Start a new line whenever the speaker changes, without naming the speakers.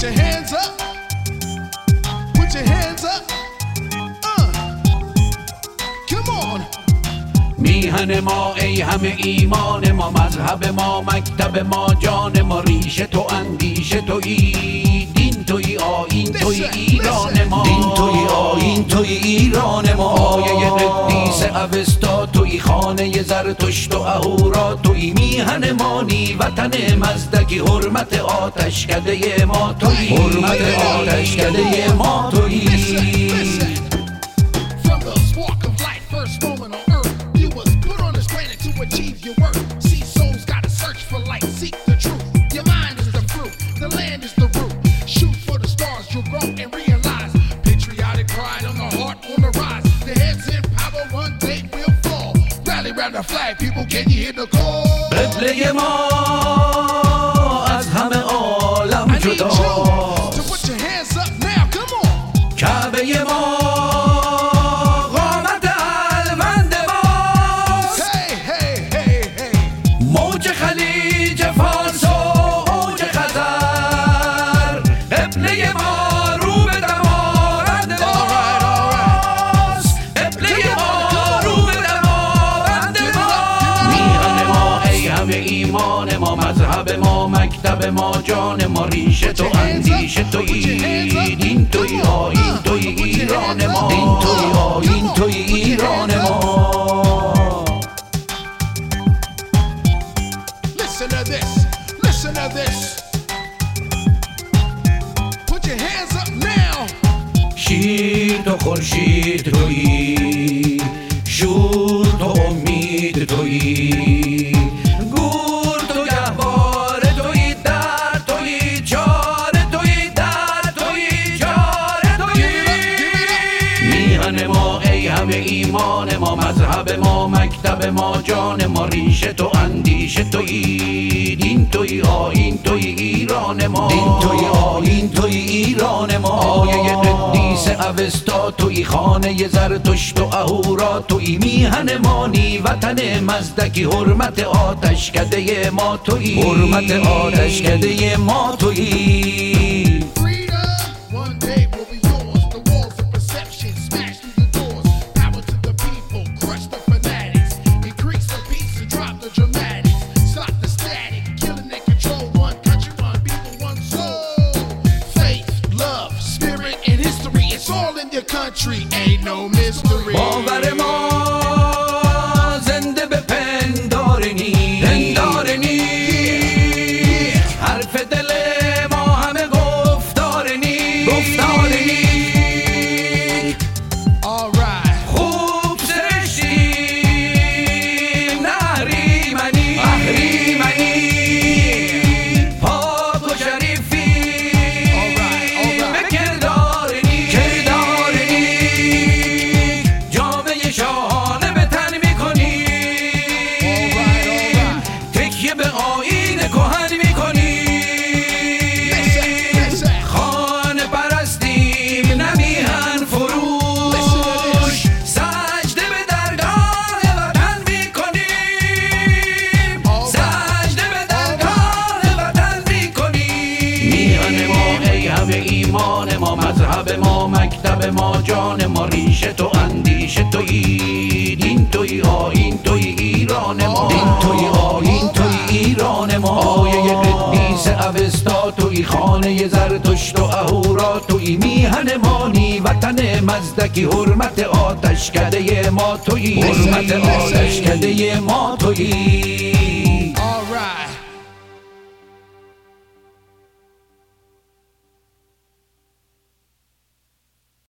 your hands up. Put your hands up. Come on.
میهن ما ای همه ایمان ما، مذهب ما مکتب ما، جان ما ریشه تو اندیشه تویی، دین تویی آیین تویی ایران ما، دین تویی آیین تویی ایران ما، آیه قدیس اوستا تویی، خانه زرتشت و اهورا تویی، میهن مانی وطن مزدکی، حرمت آتشکده ما تویی، حرمت آتشکده ما تویی.
Achieve your work. See, souls gotta search for light, seek the truth. Your mind is the fruit, the land is the root. Shoot for the stars, you'll grow and realize. Patriotic pride on the heart, on the rise. The heads in power, one day will fall. Rally round the flag, people, can you hear the call?
قبله ما از همه عالم جدا.
To put your hands up now, come on.
کعبه ما ایمان ما، مذهب ما مکتب ما، جان ما ریشه تو اندیشه تویی، دین تویی آیین تویی ایران ما، دین تویی آیین تویی ایران ما.
Listen to this, listen to this. Put your hands up now.
شیر تو خورشید تویی، شور تو امید تویی، ایمان ما، مذهب ما مکتب ما، جان ما ریشه تو اندیشه تویی، دین تویی آیین تویی ایران ما، دین تویی آیین تویی ایران ما، آیه قدیس اوستا تویی، خانه زرتشت و اهورا تویی، میهن مانی وطن مزدکی، حرمت آتشکده ما تویی، حرمت آتشکده ما تویی.
Country ain't no mystery.
باور ما زنده به پندارنی، پندارنی، حرف دل ما همه گفتارنی، گفتارنی. خوب سرشتیم نه اهریمنی، اهریمنی، پاک و شریفی به کردارنی، شاهانه به تن میکنی، تکیه به آیین کهن میکنی، خانه پرستیم نمیهن فروش، سجده به درگاه وطن میکنیم، سجده به درگاه وطن میکنیم. میهن ما ای همه ایمان ما، مذهب ما مکتب ما، جان ما ریشه تو اندیشه تویی، دین تویی آیین تویی ایران ما، دین تویی آیین تویی ایران ما، آیه قدیس اوستا تویی، خانه زرتشت و اهورا تویی، میهن مانی وطن مزدکی، حرمت آتشکده ما تویی، حرمت آتشکده ما تویی.